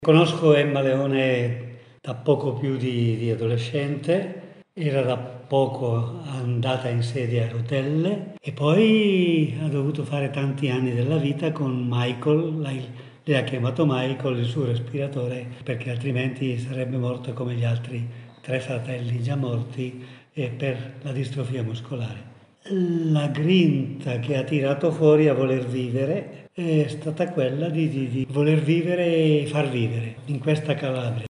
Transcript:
Conosco Emma Leone da poco più di adolescente, era da poco andata in sedia a rotelle e poi ha dovuto fare tanti anni della vita con Michael, lei ha chiamato Michael il suo respiratore perché altrimenti sarebbe morto come gli altri tre fratelli già morti per la distrofia muscolare. La grinta che ha tirato fuori a voler vivere è stata quella di voler vivere e far vivere in questa Calabria.